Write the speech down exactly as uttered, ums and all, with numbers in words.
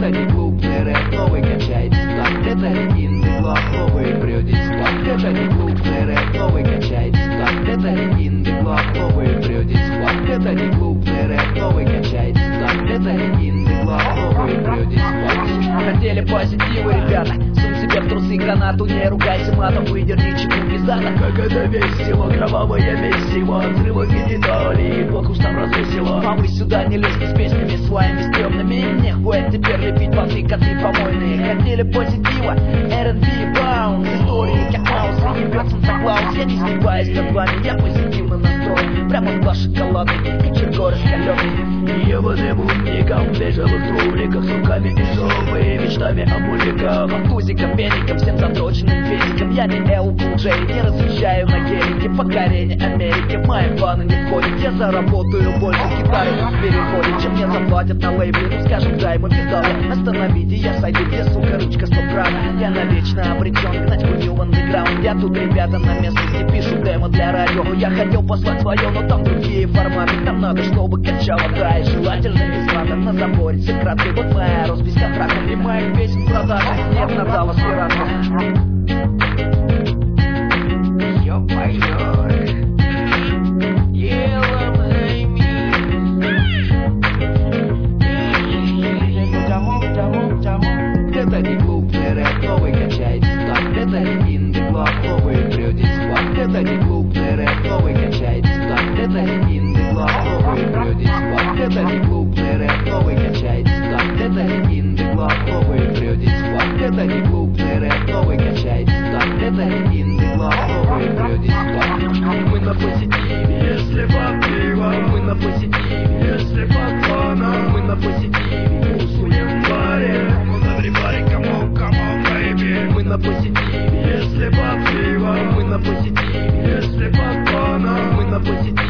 Это не клубный рэп, новый качает стак. Это не индеглав, новый бродит спак. Это не клубный рэп, новый качает стак. Это не индеглав, новый бродит спак. Это не клубный рэп, новый качает стак. Это не индеглав, новый бродит спак. Хотели позитива, ребята, сунь себе в трусы гранату, не ругайся матом, выдерни чеку пиздата. Как это весело, кровавое месиво, взрывы гениталий, по кустам развесело. А вы сюда не лезьте с песнями своими стрёмными. Не хватит теперь лепить понты, коты помойные. Хотели позитива, эр энд би баунс, истории как Маус, ебет Санта-Клаус. Я не сбиваюсь над вами, я позитивно настроен. Прямо в ваш шоколадный кочергой раскалённый. Ебаным умникам в бежевых трубриках, с руками и жопой, мечтами о мужиках. Фантузиком, веником, всем задроченным физиком. Я не эл кул джей, не разъезжаю на гелике. Покорение Америки в мои планы не входит. Я заработаю больше с гитары в переходе, чем мне заплатят на лейбле. Ну скажем, дай ему педали, остановите, я сойду, где, сука, ручка сто прав. Я навечно обречен гнать хуйню в андеграунд. Я тут, ребята, на местности пишу демо для радио. Я хотел послать свое, но там другие форматы. Там надо, чтобы качало, да, и желательно без мата. На заборе секреты, вот моя роспись контракта. И моих песен продажи нет надала с пиратов. Ё-моё. Это не клубный рэп, новый качает стак. Это не индеглав, новый бродит спак. Это не клубный рэп, новый качает стак. Это не индеглав, новый бродит спак. Это не клубный рэп, новый качает стак. Это не индеглав, новый бродит спак. Это не клубный рэп, новый качает стак. Это не индеглав, новый бродит спак. Мы на позитиве, если под пиво. Мы на позитиве, если под фаном. Мы на позитиве, усуем в баре. Everybody, come on, come on, baby. Мы на позитиве, если под пиво. Мы на позитиве, если под фаном. Мы на позитиве.